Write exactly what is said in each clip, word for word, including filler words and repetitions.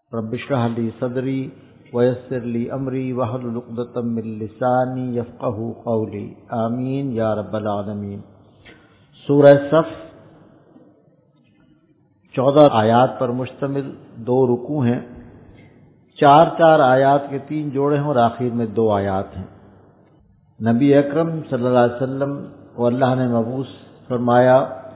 رب اشرح لی صدری ویسر لی امری واحلل عقدۃ من لسانی یفقہوا قولی آمین یا رب العالمین۔ سورہ صف چودہ آیات پر مشتمل دو رکوع ہیں، چار چار آیات کے تین جوڑے ہیں اور آخر میں دو آیات ہیں۔ نبی اکرم صلی اللہ علیہ وسلم کو اللہ نے مبعوث فرمایا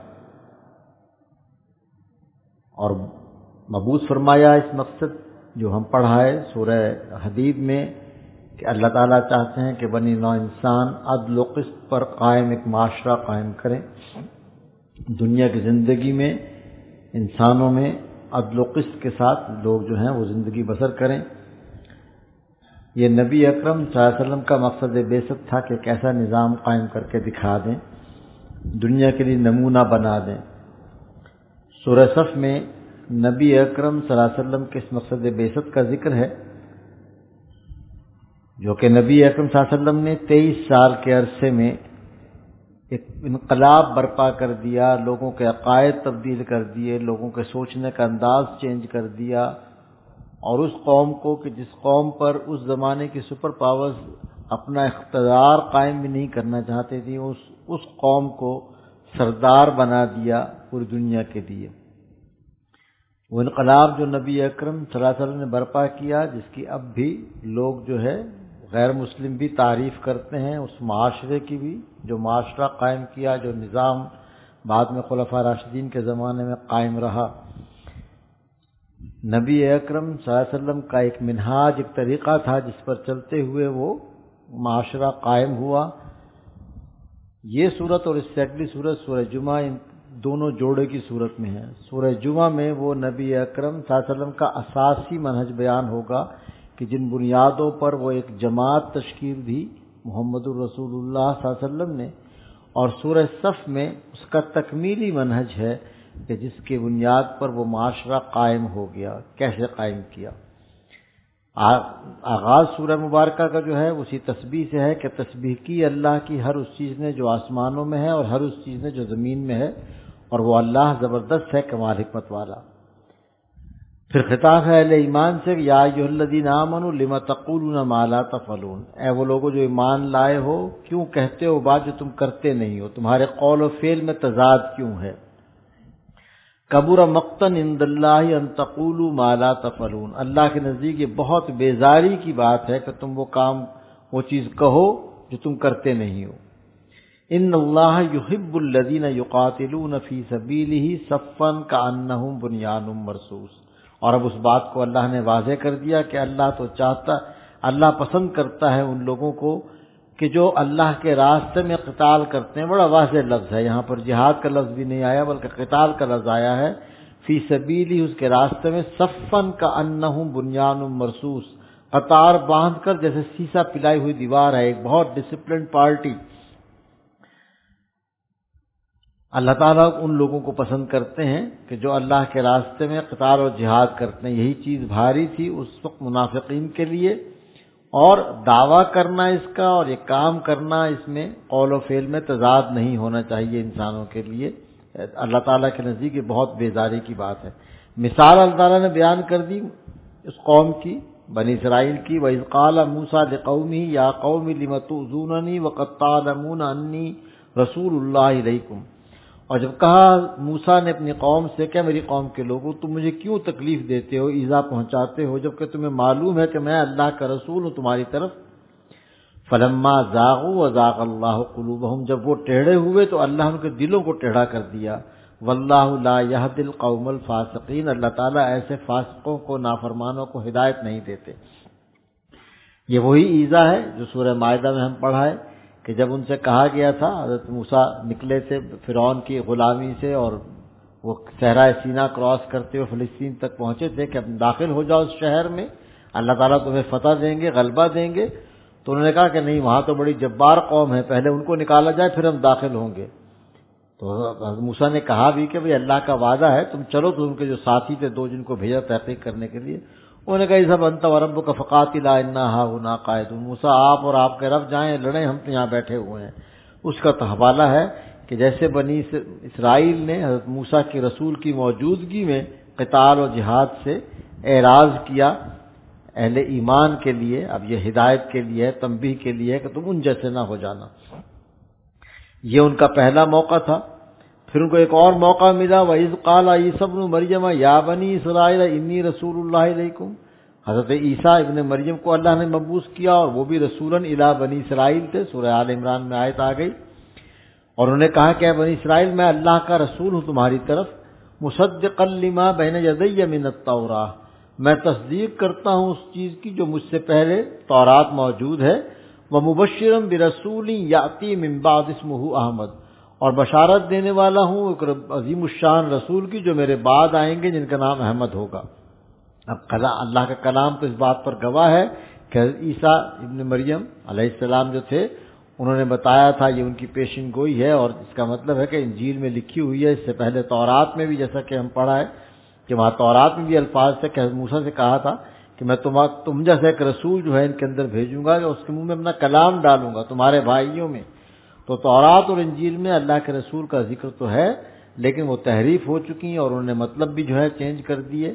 اور مبعوث فرمایا اس مقصد جو ہم پڑھا ہے سورہ حدید میں کہ اللہ تعالیٰ چاہتے ہیں کہ بنی نوع انسان عدل و قسط پر قائم ایک معاشرہ قائم کریں، دنیا کی زندگی میں انسانوں میں عدل و قسط کے ساتھ لوگ جو ہیں وہ زندگی بسر کریں۔ یہ نبی اکرم صلی اللہ علیہ وسلم کا مقصد بعثت تھا کہ ایک ایسا نظام قائم کر کے دکھا دیں، دنیا کے لیے نمونہ بنا دیں۔ سورہ صف میں نبی اکرم صلی اللہ علیہ وسلم کے اس مقصد بعثت کا ذکر ہے، جو کہ نبی اکرم صلی اللہ علیہ وسلم نے تیئیس سال کے عرصے میں ایک انقلاب برپا کر دیا، لوگوں کے عقائد تبدیل کر دیے، لوگوں کے سوچنے کا انداز چینج کر دیا، اور اس قوم کو کہ جس قوم پر اس زمانے کی سپر پاورز اپنا اقتدار قائم بھی نہیں کرنا چاہتے تھے، اس اس قوم کو سردار بنا دیا پوری دنیا کے لیے۔ وہ انقلاب جو نبی اکرم صلی اللہ علیہ وسلم نے برپا کیا، جس کی اب بھی لوگ جو ہے غیر مسلم بھی تعریف کرتے ہیں، اس معاشرے کی بھی جو معاشرہ قائم کیا، جو نظام بعد میں خلفاء راشدین کے زمانے میں قائم رہا۔ نبی اکرم صلی اللہ علیہ وسلم کا ایک منہاج، ایک طریقہ تھا جس پر چلتے ہوئے وہ معاشرہ قائم ہوا۔ یہ صورت اور اس سے اگلی صورت سورہ جمعہ ان دونوں جوڑے کی صورت میں ہے۔ سورہ جمعہ میں وہ نبی اکرم صلی اللہ علیہ وسلم کا اساسی منہج بیان ہوگا کہ جن بنیادوں پر وہ ایک جماعت تشکیل دی محمد الرسول اللہ صلی اللہ علیہ وسلم نے، اور سورہ صف میں اس کا تکمیلی منہج ہے کہ جس کی بنیاد پر وہ معاشرہ قائم ہو گیا، کیسے قائم کیا۔ آغاز سورہ مبارکہ کا جو ہے اسی تسبیح سے ہے کہ تسبیح کی اللہ کی ہر اس چیز نے جو آسمانوں میں ہے اور ہر اس چیز نے جو زمین میں ہے، اور وہ اللہ زبردست ہے، کمال حکمت والا۔ پھر خطاب ہے اہل ایمان سے، یا ایھا الذین آمنوا لم تقولون ما لا تفعلون، اے وہ لوگو جو ایمان لائے ہو، کیوں کہتے ہو بات جو تم کرتے نہیں ہو، تمہارے قول و فعل میں تضاد کیوں ہے۔ کبر مقتا عند اللہ ان تقولوا ما لا تفعلون، اللہ کے نزدیک یہ بہت بیزاری کی بات ہے کہ تم وہ کام وہ چیز کہو جو تم کرتے نہیں ہو۔ ان اللہ یحب الذین یقاتلون فی سبیلہ صفا کأنہم بنیان مرصوص، اور اب اس بات کو اللہ نے واضح کر دیا کہ اللہ تو چاہتا، اللہ پسند کرتا ہے ان لوگوں کو کہ جو اللہ کے راستے میں قتال کرتے ہیں۔ بڑا واضح لفظ ہے، یہاں پر جہاد کا لفظ بھی نہیں آیا بلکہ قتال کا لفظ آیا ہے، فی سبیلی، اس کے راستے میں، صفن کأنہم بنیان مرصوص، قطار باندھ کر جیسے سیسا پلائی ہوئی دیوار ہے، ایک بہت ڈسپلنڈ پارٹی۔ اللہ تعالیٰ ان لوگوں کو پسند کرتے ہیں کہ جو اللہ کے راستے میں قتال اور جہاد کرتے ہیں۔ یہی چیز بھاری تھی اس وقت منافقین کے لیے، اور دعویٰ کرنا اس کا اور یہ کام کرنا، اس میں قول و فعل میں تضاد نہیں ہونا چاہیے انسانوں کے لیے۔ اللہ تعالیٰ کے نزدیک یہ بہت بیزاری کی بات ہے۔ مثال اللہ تعالیٰ نے بیان کر دی اس قوم کی، بنی اسرائیل کی، وَإِذْ قَالَ مُوسَىٰ لِقَوْمِهِ يَا قَوْمِ لِمَ تُؤْذُونَنِي وَقَدْ تَعْلَمُونَ أَنِّي رَسُولُ اللَّهِ إِلَيْكُمْ، اور جب کہا موسیٰ نے اپنی قوم سے کہ میری قوم کے لوگوں تم مجھے کیوں تکلیف دیتے ہو، ایذا پہنچاتے ہو، جبکہ تمہیں معلوم ہے کہ میں اللہ کا رسول ہوں تمہاری طرف۔ فلما زاغوا وزاغ اللہ قلوبہم، جب وہ ٹیڑھے ہوئے تو اللہ ان کے دلوں کو ٹیڑھا کر دیا۔ واللہ لا یہدی القوم الفاسقین، اللہ تعالیٰ ایسے فاسقوں کو، نافرمانوں کو ہدایت نہیں دیتے۔ یہ وہی ایذا ہے جو سورہ مائدہ میں ہم پڑھا ہے کہ جب ان سے کہا گیا تھا، حضرت موسیٰ نکلے تھے فرعون کی غلامی سے اور وہ صحرائے سینا کراس کرتے ہوئے فلسطین تک پہنچے تھے کہ اب داخل ہو جاؤ اس شہر میں، اللہ تعالیٰ تمہیں فتح دیں گے، غلبہ دیں گے، تو انہوں نے کہا کہ نہیں، وہاں تو بڑی جبار قوم ہے، پہلے ان کو نکالا جائے پھر ہم داخل ہوں گے۔ تو حضرت موسیٰ نے کہا بھی کہ بھئی اللہ کا وعدہ ہے، تم چلو۔ تو ان کے جو ساتھی تھے دو، جن کو بھیجا تحقیق کرنے کے لیے، انہوں نے کہا اذهب انت وربک فقاتلا انا ھاہنا قاعدون، موسیٰ آپ اور آپ کے رب جائیں، لڑیں، ہم تو یہاں بیٹھے ہوئے ہیں۔ اس کا تو حوالہ ہے کہ جیسے بنی اسرائیل نے حضرت موسیٰ کے رسول کی موجودگی میں قتال و جہاد سے اعراض کیا اہل ایمان کے لیے. اب یہ ہدایت کے لیے، تنبیہ کے لیے کہ تم ان جیسے نہ ہو جانا. یہ ان کا پہلا موقع تھا. پھر ان کو ایک اور موقع ملا، وَإِذْ قَالَ عِيسَىٰ ابْنُ مَرْيَمَ يَا بَنِي إِسْرَائِيلَ إِنِّي رَسُولُ اللَّهِ إِلَيْكُمْ. حضرت عیسیٰ ابن مریم کو اللہ نے مبعوث کیا اور وہ بھی رسولاً الی بنی اسرائیل تھے. سورہ آل عمران میں آیت آ گئی. اور انہوں نے کہا کہ اے بنی اسرائیل، میں اللہ کا رسول ہوں تمہاری طرف، مصدقا لما بین یدی من التوراۃ، میں تصدیق کرتا ہوں اس چیز کی جو مجھ سے پہلے تورات موجود ہے، ومبشرا برسول یاتی من بعد اسمہ احمد، اور بشارت دینے والا ہوں ایک عظیم الشان رسول کی جو میرے بعد آئیں گے جن کا نام احمد ہوگا. اب اللہ کا کلام تو اس بات پر گواہ ہے کہ عیسیٰ ابن مریم علیہ السلام جو تھے انہوں نے بتایا تھا، یہ ان کی پیشن گوئی ہے. اور اس کا مطلب ہے کہ انجیل میں لکھی ہوئی ہے. اس سے پہلے تورات میں بھی جیسا کہ ہم پڑھا ہے کہ وہاں تورات میں بھی الفاظ سے کہ حضرت موسیٰ سے کہا تھا کہ میں تم تم جیسا ایک رسول جو ہے ان کے اندر بھیجوں گا کہ اس کے منہ میں اپنا کلام ڈالوں گا تمہارے بھائیوں میں. تو تورات اور انجیل میں اللہ کے رسول کا ذکر تو ہے، لیکن وہ تحریف ہو چکی ہیں اور انہوں نے مطلب بھی جو ہے چینج کر دیے.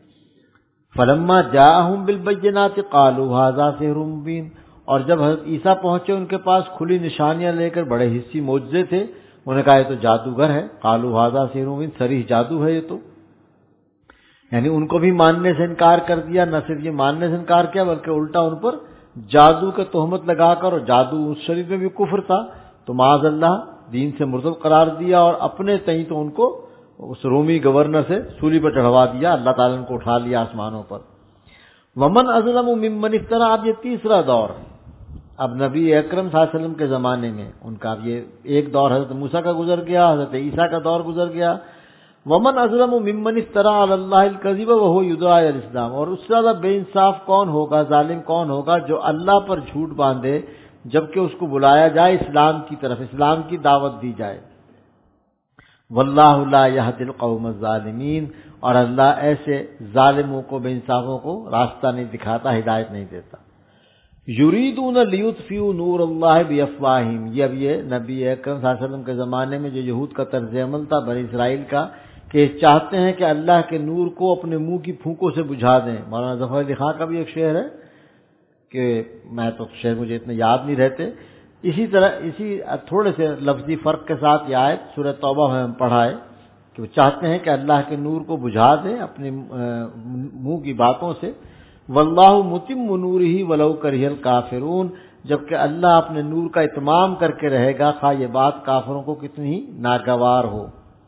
فلما جاءہم بالبینات قالوا ھذا سحر مبین، اور جب حضرت عیسیٰ پہنچے ان کے پاس کھلی نشانیاں لے کر، بڑے حسی معجزے تھے، انہوں نے کہا یہ تو جادوگر ہے. قالوا ھذا سحر مبین، صریح جادو ہے یہ تو. یعنی ان کو بھی ماننے سے انکار کر دیا. نہ صرف یہ ماننے سے انکار کیا بلکہ الٹا ان پر جادو کا تہمت لگا کر، اور جادو اس شریف میں بھی کفر تھا تو معاذ اللہ دین سے مرتد قرار دیا، اور اپنے تئیں تو ان کو اس رومی گورنر سے سولی پر چڑھوا دیا. اللہ تعالیٰ نے کو اٹھا لیا آسمانوں پر. ومن اظلم ممن افترا، اب یہ تیسرا دور. اب نبی اکرم صلی اللہ علیہ وسلم کے زمانے میں ان کا اب یہ ایک دور حضرت موسیٰ کا گزر گیا، حضرت عیسیٰ کا دور گزر گیا. ومن اظلم ممن افترا علی اللہ الکذب وهو یدعی الی الاسلام، اور اس سے زیادہ بے انصاف کون ہوگا، ظالم کون ہوگا جو اللہ پر جھوٹ باندھے جبکہ اس کو بلایا جائے اسلام کی طرف، اسلام کی دعوت دی جائے. واللہ لا یہدی القوم الظالمین، اور اللہ ایسے ظالموں کو، بے انصافوں کو راستہ نہیں دکھاتا، ہدایت نہیں دیتا. یریدون لیطفئوا نور اللہ بافواہہم، یہ اب یہ نبی اکرم صلی اللہ علیہ وسلم کے زمانے میں جو یہود کا طرز عمل تھا بنی اسرائیل کا، کہ چاہتے ہیں کہ اللہ کے نور کو اپنے منہ کی پھونکوں سے بجھا دیں. مولانا ظفر علی خان کا بھی ایک شعر ہے کہ میں تو شعر مجھے اتنے یاد نہیں رہتے. اسی طرح اسی تھوڑے سے لفظی فرق کے ساتھ یہ آیت سورہ توبہ میں ہم پڑھا ہے کہ وہ چاہتے ہیں کہ اللہ کے نور کو بجھا دیں اپنے منہ کی باتوں سے. واللہ متم نورہ ولو کرہ الکافرون، جبکہ اللہ اپنے نور کا اتمام کر کے رہے گا خواہ یہ بات کافروں کو کتنی ہی ناگوار ہو.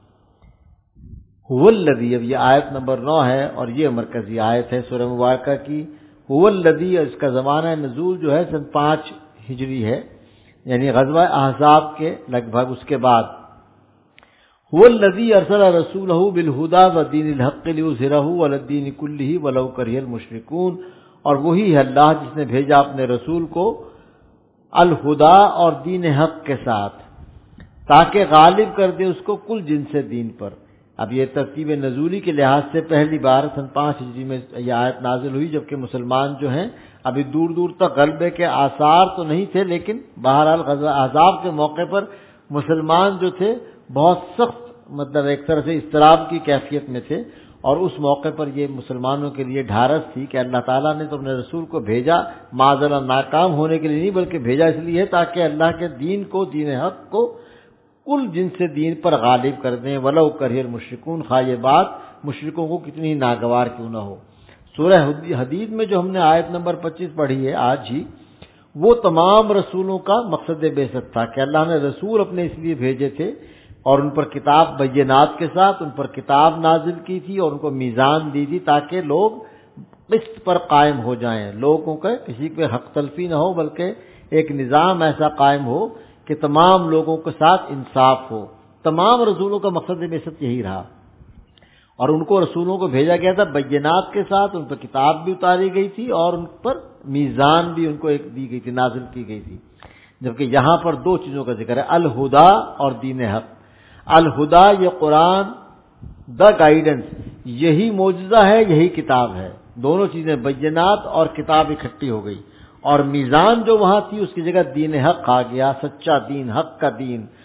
هو الذی، اب یہ آیت نمبر نو ہے اور یہ مرکزی آیت ہے سورہ مبارکہ کی. هو الذی، اس کا زمانہ نزول جو ہے سن پانچ ہجری ہے، یعنی غزوہ احزاب کے لگ بھگ اس کے بعد. هو الذی ارسل رسولہ بالہدی ودین الحق لیظہرہ علی الدین کلہ ولو کرہ المشرکون، اور وہی ہے اللہ جس نے بھیجا اپنے رسول کو الہدی اور دین حق کے ساتھ تاکہ غالب کر دے اس کو کل جنس دین پر. اب یہ ترتیب نزولی کے لحاظ سے پہلی بار سن پانچ ہجری میں یہ آیت نازل ہوئی، جبکہ مسلمان جو ہیں ابھی دور دور تک غلبے کے آثار تو نہیں تھے، لیکن بہرحال غزوہ احزاب کے موقع پر مسلمان جو تھے بہت سخت، مطلب ایک طرح سے اضطراب کی کیفیت میں تھے. اور اس موقع پر یہ مسلمانوں کے لیے ڈھارس تھی کہ اللہ تعالیٰ نے تو اپنے رسول کو بھیجا معذرا ناکام ہونے کے لیے نہیں، بلکہ بھیجا اس لیے تاکہ اللہ کے دین کو، دین حق کو کل جن سے دین پر غالب کر دیں. ولو کرہ المشرکون، خواہ یہ بات مشرکوں کو کتنی ناگوار کیوں نہ ہو. سورہ حدید میں جو ہم نے آیت نمبر پچیس پڑھی ہے آج ہی، وہ تمام رسولوں کا مقصد بعثت تھا کہ اللہ نے رسول اپنے اس لیے بھیجے تھے اور ان پر کتاب بینات کے ساتھ ان پر کتاب نازل کی تھی اور ان کو میزان دی تھی تاکہ لوگ قسط پر قائم ہو جائیں، لوگوں کے کسی پہ حق تلفی نہ ہو، بلکہ ایک نظام ایسا قائم ہو کہ تمام لوگوں کے ساتھ انصاف ہو. تمام رسولوں کا مقصد بعثت یہی رہا، اور ان کو رسولوں کو بھیجا گیا تھا بینات کے ساتھ، ان پر کتاب بھی اتاری گئی تھی اور ان پر میزان بھی ان کو ایک دی گئی تھی، نازل کی گئی تھی. جبکہ یہاں پر دو چیزوں کا ذکر ہے، الہدا اور دین حق. الہدا یہ قرآن، دا گائیڈنس، یہی معجزہ ہے، یہی کتاب ہے. دونوں چیزیں بینات اور کتاب اکٹھی ہو گئی، اور میزان جو وہاں تھی اس کی جگہ دین حق آ گیا، سچا دین، حق کا دین.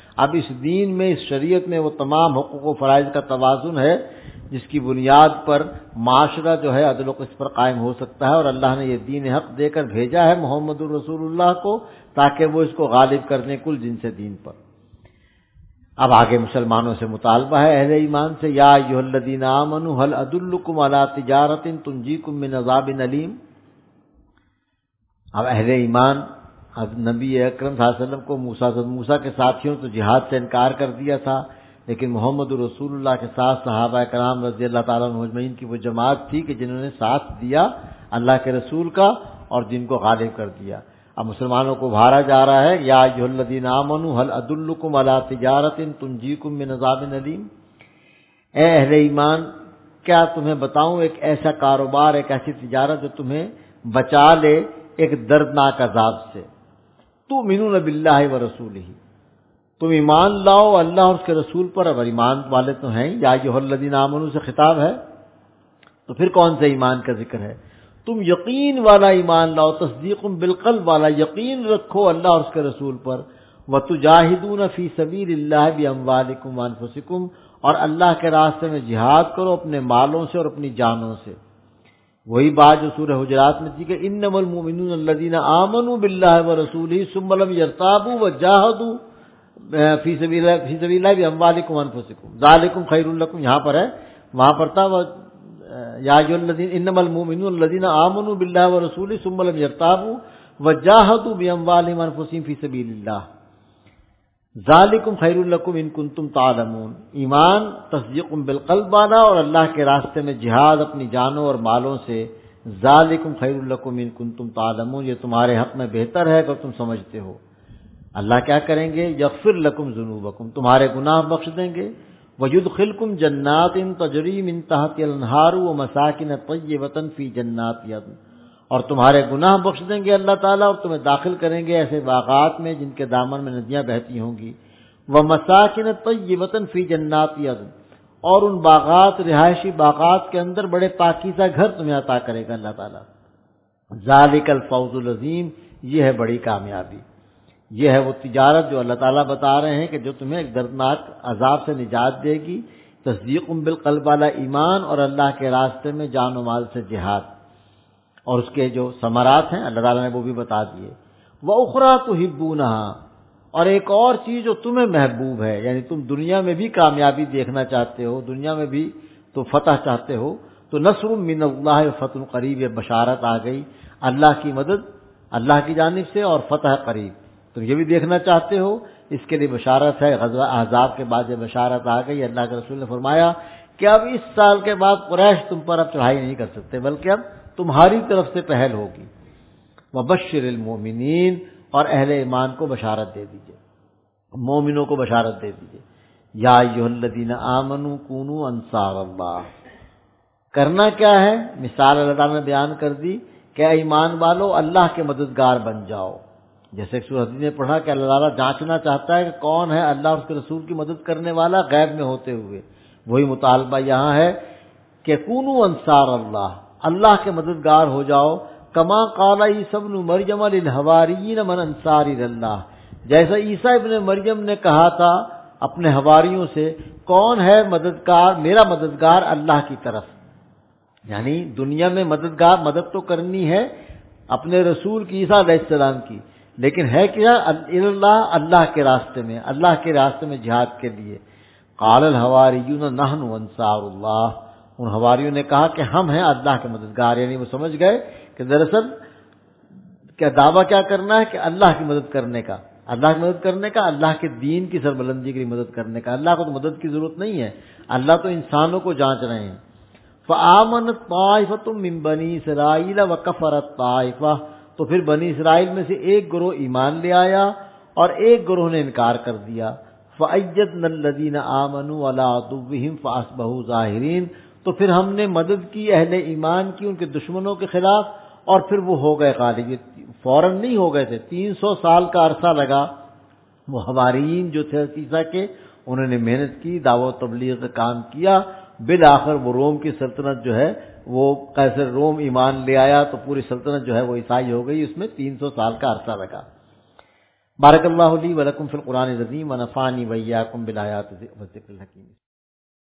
اب اس دین میں، اس شریعت میں وہ تمام حقوق و فرائض کا توازن ہے جس کی بنیاد پر معاشرہ جو ہے عدل و قسط پر قائم ہو سکتا ہے، اور اللہ نے یہ دین حق دے کر بھیجا ہے محمد الرسول اللہ کو تاکہ وہ اس کو غالب کرنے کل جنس دین پر۔ اب آگے مسلمانوں سے مطالبہ ہے، اہل ایمان سے، یا ایھا الذین آمنوا هل ادلکم علی تجارۃ تنجیکم من عذاب علیم۔ اب اہل ایمان، اب نبی اکرم صلی اللہ علیہ وسلم کو موسیٰ موسیٰ کے ساتھیوں تو جہاد سے انکار کر دیا تھا، لیکن محمد رسول اللہ کے ساتھ صحابہ کرام رضی اللہ تعالیٰ عنہم اجمعین کی وہ جماعت تھی کہ جنہوں نے ساتھ دیا اللہ کے رسول کا اور جن کو غالب کر دیا۔ اب مسلمانوں کو بھارا جا رہا ہے، یا ایھا الذین آمنوا هل ادلکم علی تجارۃ تنجیکم من عذاب علیم۔ اے اہل ایمان، کیا تمہیں بتاؤں ایک ایسا کاروبار، ایک ایسی تجارت جو تمہیں بچا لے ایک دردناک عذاب سے۔ تؤمنون باللہ ورسولہ، تم ایمان لاؤ اللہ اور اس کے رسول پر۔ اگر ایمان والے تو ہیں، یا ایھا الذین آمنوا سے خطاب ہے، تو پھر کون سے ایمان کا ذکر ہے؟ تم یقین والا ایمان لاؤ، تصدیق بالقلب والا، یقین رکھو اللہ اور اس کے رسول پر۔ وتجاہدون فی سبیل اللہ باموالکم وانفسکم، اور اللہ کے راستے میں جہاد کرو اپنے مالوں سے اور اپنی جانوں سے۔ وہی بات جو سورہ حجرات میں تھی کہ انما المؤمنون الذین آمنوا باللہ ورسولہ ثم لم یرتابوا وجاہدوا فی سبیل اللہ فی سبیل اللہ باموالکم وانفسکم ذالکم خیر لکم، یہاں پر ہے، وہاں پر تھا یا ایھا الذین انما المؤمنون الذین آمنوا باللہ ورسولہ ثم لم یرتابوا وجاہدوا باموالہم وانفسہم فی سبیل اللہ ذالکم خیر لکم ان کنتم تعلمون۔ ایمان تصدیق بالقلب والا اور اللہ کے راستے میں جہاد اپنی جانوں اور مالوں سے، ذالکم خیر لکم ان کنتم تعلمون، یہ تمہارے حق میں بہتر ہے اگر تم سمجھتے ہو۔ اللہ کیا کریں گے؟ یغفر لکم ذنوبکم، تمہارے گناہ بخش دیں گے، وَيُدْخِلْكُمْ جَنَّاتٍ تَجْرِي مِن تَحْتِهَا الْأَنْهَارُ وَمَسَاكِنَ طَيِّبَةً فِي جَنَّاتِ عَدْنٍ، اور تمہارے گناہ بخش دیں گے اللہ تعالیٰ اور تمہیں داخل کریں گے ایسے باغات میں جن کے دامن میں ندیاں بہتی ہوں گی، وَمَسَاكِنَ طَيِّبَةً فِي جَنَّاتِ عَدْنٍ، اور ان باغات، رہائشی باغات کے اندر بڑے پاکیزہ گھر تمہیں عطا کرے گا اللہ تعالیٰ۔ ذَلِكَ الْفَوْزُ الْعَظِيمُ، یہ ہے بڑی کامیابی، یہ ہے وہ تجارت جو اللہ تعالیٰ بتا رہے ہیں کہ جو تمہیں ایک دردناک عذاب سے نجات دے گی، تصدیق بالقلب والا ایمان اور اللہ کے راستے میں جان و مال سے جہاد، اور اس کے جو ثمرات ہیں اللہ تعالیٰ نے وہ بھی بتا دیے۔ وَأُخْرَىٰ تُحِبُّونَهَا، اور ایک اور چیز جو تمہیں محبوب ہے، یعنی تم دنیا میں بھی کامیابی دیکھنا چاہتے ہو، دنیا میں بھی تو فتح چاہتے ہو، تو نصر من اللہ فتح قریب، یہ بشارت آ گئی اللہ کی مدد اللہ کی جانب سے اور فتح قریب، تم یہ بھی دیکھنا چاہتے ہو، اس کے لیے بشارت ہے۔ غزوہ احزاب کے بعد یہ بشارت آ گئی، اللہ کے رسول نے فرمایا کہ اب اس سال کے بعد قریش تم پر اب چڑھائی نہیں کر سکتے، بلکہ اب تمہاری طرف سے پہل ہوگی۔ وبشر المؤمنین، اور اہل ایمان کو بشارت دے دیجئے، مومنوں کو بشارت دے دیجئے۔ یا ایھا الذین آمنوا کونوا انصار اللہ، کرنا کیا ہے؟ مثال اللہ تعالیٰ نے بیان کر دی کہ ایمان والو اللہ کے مددگار بن جاؤ۔ جیسے ایک سورہ حدید نے پڑھا کہ اللہ تعالیٰ جانچنا چاہتا ہے کہ کون ہے اللہ اور اس کے رسول کی مدد کرنے والا غیب میں ہوتے ہوئے، وہی مطالبہ یہاں ہے کہ کونوا انصار اللہ، اللہ کے مددگار ہو جاؤ۔ کما قال عیسی ابن مریم للحواریین من انصاری اللہ، جیسا عیسیٰ ابن مریم نے کہا تھا اپنے حواریوں سے کون ہے مددگار، میرا مددگار اللہ کی طرف، یعنی دنیا میں مددگار مدد تو کرنی ہے اپنے رسول کی، عیسیٰ علیہ السلام کی، لیکن ہے کیا؟ اللہ، اللہ کے راستے میں، اللہ کے راستے میں جہاد کے لیے۔ قال الحواریون نحن انصار اللہ، ان حواریوں نے کہا کہ ہم ہیں اللہ کے مددگار، یعنی وہ سمجھ گئے کہ دراصل کیا دعویٰ کیا کرنا ہے کہ اللہ کی مدد کرنے کا، اللہ کی مدد کرنے کا، اللہ کے دین کی سربلندی کے لیے مدد کرنے کا۔ اللہ کو تو مدد کی ضرورت نہیں ہے، اللہ تو انسانوں کو جانچ رہے ہیں۔ فآمنت طائفۃ من بنی اسرائیل وکفرت طائفہ، تو پھر بنی اسرائیل میں سے ایک گروہ ایمان لے آیا اور ایک گروہ نے انکار کر دیا۔ فأیدنا الذین آمنوا علی عدوہم فاصبحوا ظاہرین، تو پھر ہم نے مدد کی اہل ایمان کی ان کے دشمنوں کے خلاف اور پھر وہ ہو گئے غالب۔ فوراً نہیں ہو گئے تھے، تین سو سال کا عرصہ لگا۔ وہ حواریین جو تھے عیسیٰ کے، انہوں نے محنت کی، دعوت و تبلیغ کا کام کیا، بالآخر وہ روم کی سلطنت جو ہے وہ قیصر روم ایمان لے آیا، تو پوری سلطنت جو ہے وہ عیسائی ہو گئی، اس میں تین سو سال کا عرصہ لگا۔ بارک اللہ لی و لکم فی القرآن العظیم و نفعنی و ایاکم بالآیات و الذکر الحکیم.